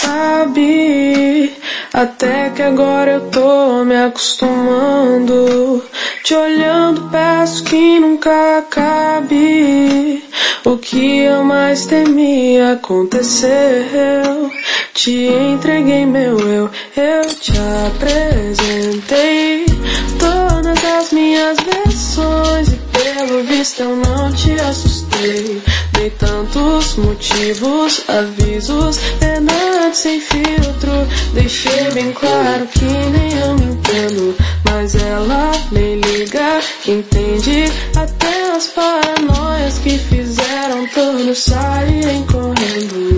Sabe, até que agora eu tô me acostumando. Te olhando, peço que nunca acabe. O que eu mais temia aconteceu. Te entreguei meu eu te apresentei todas as minhas versões e pelo visto eu não te assustei. Dei tantos motivos, avisos, verdade sem filtro. Deixei bem claro que nem eu me entendo, mas ela nem liga, que entende até as paranoias que fizeram todos saírem correndo.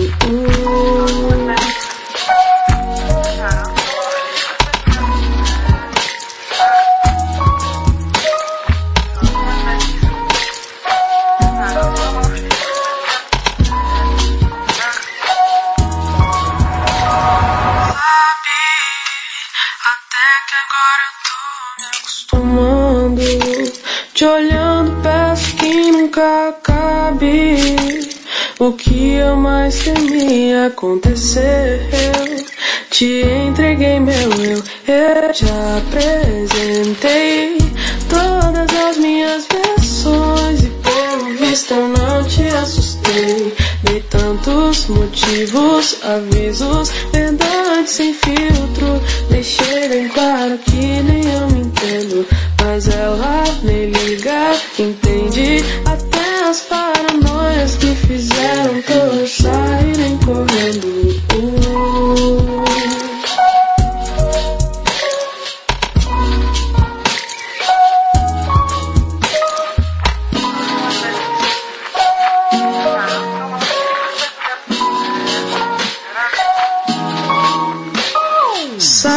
Te olhando, peço que nunca acabe. O que eu mais temia aconteceu. Te entreguei meu eu te apresentei todas as minhas versões e pelo visto eu não te assustei. Dei tantos motivos, avisos, verdade sem filtro. Deixei bem claro que nem eu me entendo, mas ela nem liga, entende até as paranoias que fizeram todos saírem correndo.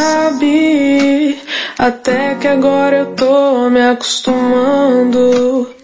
Sabe, até que agora eu tô me acostumando.